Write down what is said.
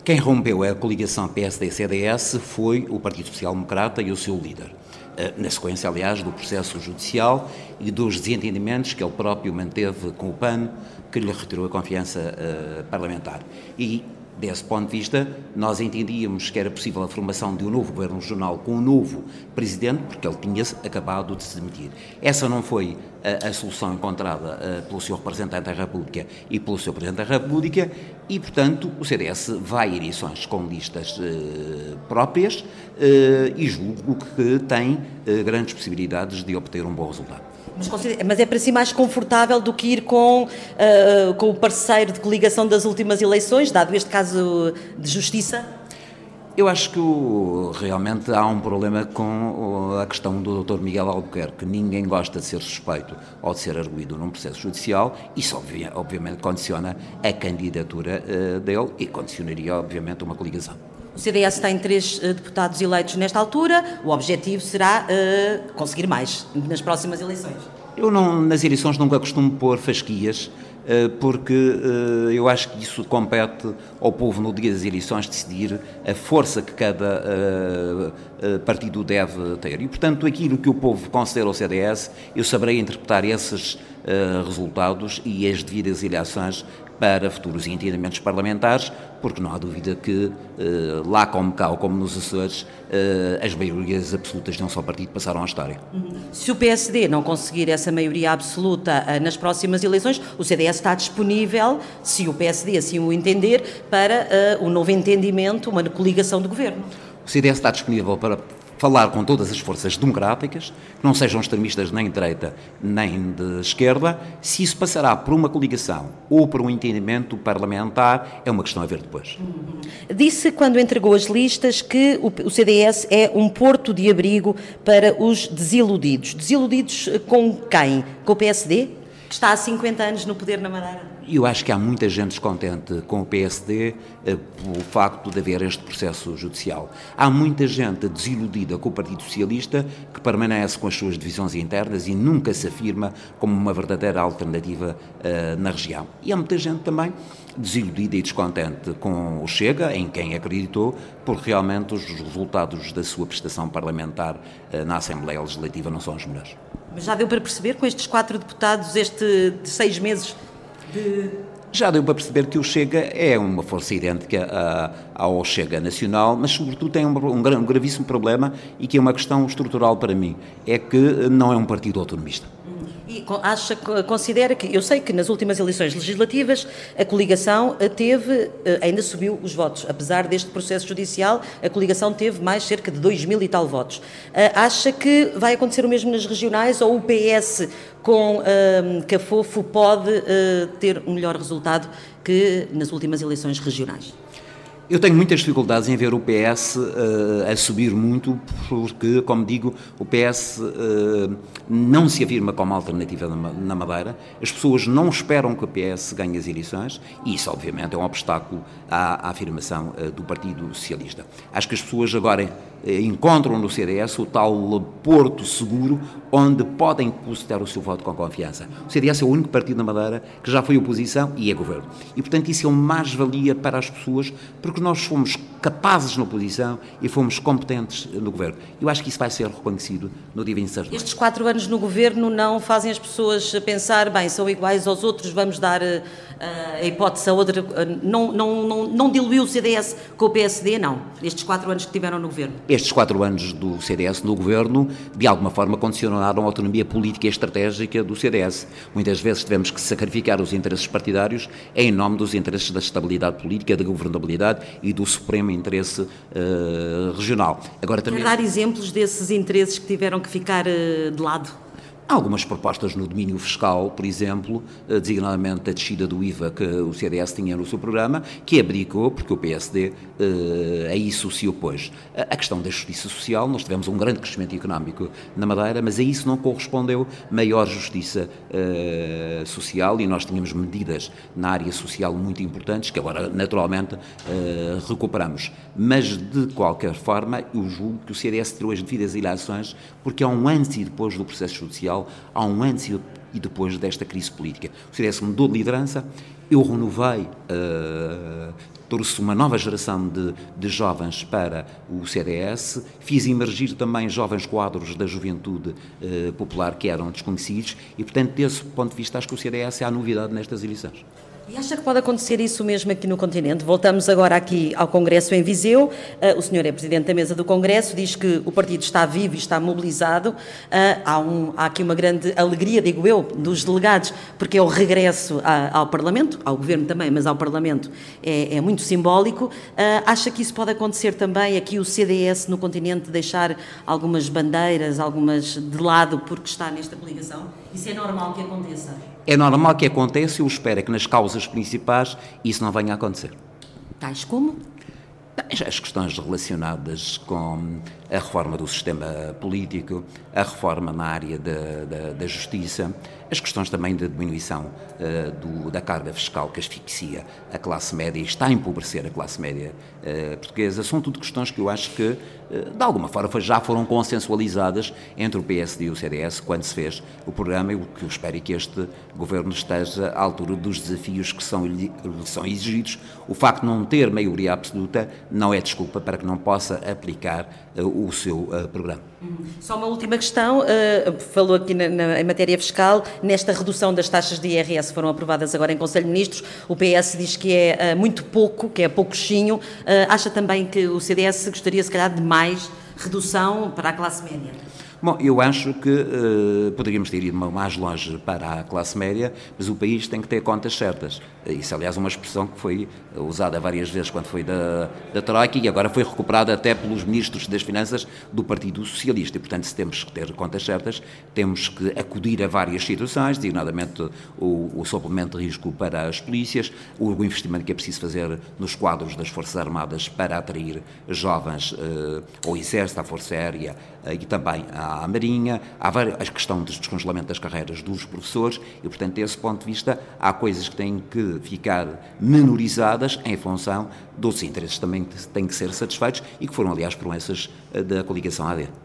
Quem rompeu a coligação PSD-CDS foi o Partido Social Democrata e o seu líder, na sequência, aliás, do processo judicial e dos desentendimentos que ele próprio manteve com o PAN, que lhe retirou a confiança parlamentar. E, desse ponto de vista, nós entendíamos que era possível a formação de um novo governo regional com um novo presidente, porque ele tinha acabado de se demitir. Essa não foi a solução encontrada pelo Sr. Representante da República e pelo Sr. Presidente da República e, portanto, o CDS vai a eleições com listas próprias e julgo que tem grandes possibilidades de obter um bom resultado. Mas é para si mais confortável do que ir com o parceiro de coligação das últimas eleições, dado este caso de justiça? Eu acho que realmente há um problema com a questão do Dr. Miguel Albuquerque. Ninguém gosta de ser suspeito ou de ser arguido num processo judicial. Isso, obviamente, condiciona a candidatura dele e condicionaria, obviamente, uma coligação. O CDS tem 3 deputados eleitos nesta altura. O objetivo será conseguir mais nas próximas eleições. Eu nas eleições nunca costumo pôr fasquias, porque eu acho que isso compete ao povo no dia das eleições decidir a força que cada partido deve ter. E, portanto, aquilo que o povo considera o CDS, eu saberei interpretar esses resultados e as devidas eleições para futuros entendimentos parlamentares, porque não há dúvida que, lá como cá ou como nos Açores, as maiorias absolutas de um só partido passaram à história. Se o PSD não conseguir essa maioria absoluta nas próximas eleições, o CDS está disponível, se o PSD assim o entender, para um novo entendimento, uma coligação de governo. O CDS está disponível para falar com todas as forças democráticas, que não sejam extremistas nem de direita nem de esquerda. Se isso passará por uma coligação ou por um entendimento parlamentar, é uma questão a ver depois. Disse, quando entregou as listas, que o CDS é um porto de abrigo para os desiludidos. Desiludidos com quem? Com o PSD? Que está há 50 anos no poder na Madeira? Eu acho que há muita gente descontente com o PSD pelo facto de haver este processo judicial. Há muita gente desiludida com o Partido Socialista que permanece com as suas divisões internas e nunca se afirma como uma verdadeira alternativa na região. E há muita gente também desiludida e descontente com o Chega, em quem acreditou, porque realmente os resultados da sua prestação parlamentar na Assembleia Legislativa não são os melhores. Mas já deu para perceber com estes 4 deputados, de 6 meses... Já deu para perceber que o Chega é uma força idêntica ao Chega Nacional, mas sobretudo tem um gravíssimo problema e que é uma questão estrutural para mim, é que não é um partido autonomista. E considera que, eu sei que nas últimas eleições legislativas a coligação ainda subiu os votos, apesar deste processo judicial, a coligação teve mais cerca de 2.000 e tal votos. Acha que vai acontecer o mesmo nas regionais ou o PS com Cafofo pode ter um melhor resultado que nas últimas eleições regionais? Eu tenho muitas dificuldades em ver o PS a subir muito, porque, como digo, o PS não se afirma como alternativa na Madeira. As pessoas não esperam que o PS ganhe as eleições e isso, obviamente, é um obstáculo à afirmação do Partido Socialista. Acho que as pessoas agora encontram no CDS o tal porto seguro onde podem depositar o seu voto com confiança. O CDS é o único partido na Madeira que já foi oposição e é governo. E, portanto, isso é uma mais-valia para as pessoas, porque nós fomos capazes na oposição e fomos competentes no governo. Eu acho que isso vai ser reconhecido no dia 26 de maio. Estes 4 anos no governo não fazem as pessoas pensar, bem, são iguais aos outros, vamos dar a hipótese a outra. Não diluiu o CDS com o PSD, não? Estes 4 anos que tiveram no governo? Estes 4 anos do CDS no governo, de alguma forma, condicionaram a autonomia política e estratégica do CDS. Muitas vezes tivemos que sacrificar os interesses partidários em nome dos interesses da estabilidade política, da governabilidade e do supremo interesse regional. Agora, também... Quer dar exemplos desses interesses que tiveram que ficar de lado? Há algumas propostas no domínio fiscal, por exemplo, designadamente a descida do IVA que o CDS tinha no seu programa, que abdicou porque o PSD a isso se opôs. A questão da justiça social, nós tivemos um grande crescimento económico na Madeira, mas a isso não correspondeu maior justiça social e nós tínhamos medidas na área social muito importantes que agora, naturalmente, recuperamos. Mas, de qualquer forma, eu julgo que o CDS tirou as devidas ilações porque há um antes e depois do processo judicial, há um antes e depois desta crise política. O CDS mudou de liderança, eu renovei trouxe uma nova geração de jovens para o CDS, fiz emergir também jovens quadros da juventude popular que eram desconhecidos e, portanto, desse ponto de vista, acho que o CDS é a novidade nestas eleições. E acha que pode acontecer isso mesmo aqui no continente? Voltamos agora aqui ao Congresso em Viseu. O senhor é Presidente da Mesa do Congresso, diz que o partido está vivo e está mobilizado. Há aqui uma grande alegria, digo eu, dos delegados, porque é o regresso ao Parlamento, ao Governo também, mas ao Parlamento é muito simbólico. Acha que isso pode acontecer também aqui o CDS no continente deixar algumas bandeiras, algumas de lado, porque está nesta coligação? Isso é normal que aconteça? É normal que aconteça, eu espero que nas causas principais isso não venha a acontecer. Tais como? As questões relacionadas com a reforma do sistema político, a reforma na área da justiça, as questões também da diminuição da carga fiscal que asfixia a classe média e está a empobrecer a classe média portuguesa, são tudo questões que eu acho que, de alguma forma, já foram consensualizadas entre o PSD e o CDS quando se fez o programa, e o que eu espero é que este governo esteja à altura dos desafios que são exigidos. O facto de não ter maioria absoluta não é desculpa para que não possa aplicar o seu programa. Só uma última questão, falou aqui em matéria fiscal, nesta redução das taxas de IRS foram aprovadas agora em Conselho de Ministros, o PS diz que é muito pouco, que é pouquinho, acha também que o CDS gostaria se calhar de mais redução para a classe média? Bom, eu acho que poderíamos ter ido mais longe para a classe média, mas o país tem que ter contas certas. Isso, aliás, é uma expressão que foi usada várias vezes quando foi da Troika e agora foi recuperada até pelos ministros das Finanças do Partido Socialista. E, portanto, se temos que ter contas certas, temos que acudir a várias situações, designadamente o suplemento de risco para as polícias, o investimento que é preciso fazer nos quadros das Forças Armadas para atrair jovens ao Exército, à Força Aérea e também à Marinha, há a questão do descongelamento das carreiras dos professores e, portanto, desse ponto de vista, há coisas que têm que ficar menorizadas em função dos interesses também que têm que ser satisfeitos e que foram, aliás, promessas da coligação AD.